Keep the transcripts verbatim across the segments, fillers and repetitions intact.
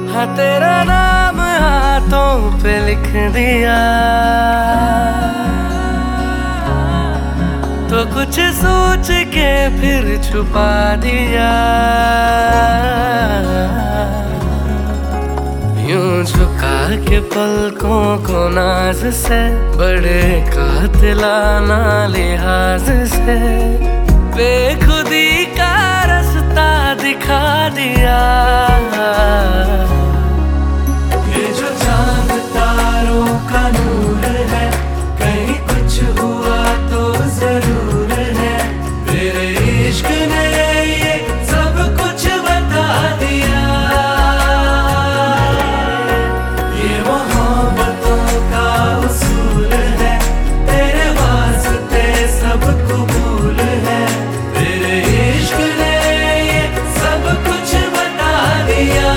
हाँ तेरा नाम हाथों पे लिख दिया तो कुछ सोच के फिर छुपा दिया। यूं झुका के पलकों को नाज से, बड़े कातिलाना लिहाज से बेखुदी का रास्ता दिखा दिया। ये जो चांद तारों का नूर है, कहीं कुछ हुआ तो जरूर है। तेरे इश्क ने ये सब कुछ बता दिया। ये मोहब्बतों का उसूल है, तेरे वास्ते सब कबूल है। तेरे इश्क ने ये सब कुछ बता दिया।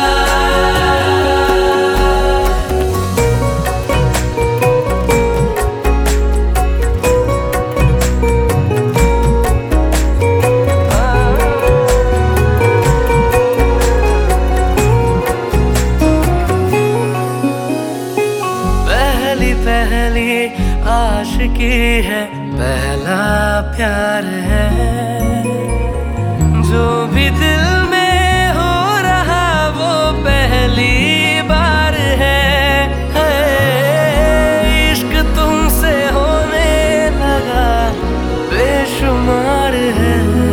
पहली आशिकी है, पहला प्यार है। जो भी दिल में हो रहा वो पहली बार है, है। इश्क तुमसे होने लगा बेशुमार है।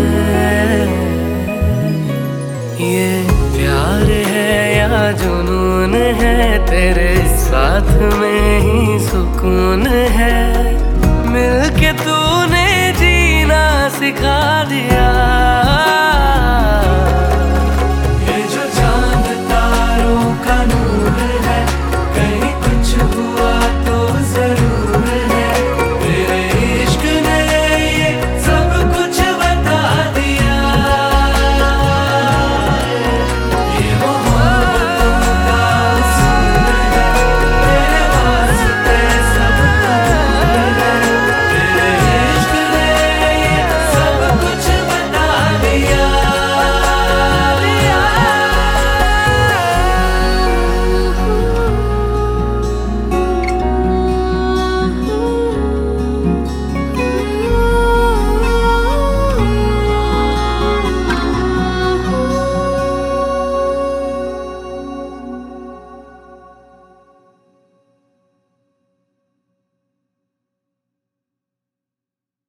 ये प्यार है या जुनून है, तेरे साथ में ही सुकून है। मिलके तूने जीना सिखा दिया।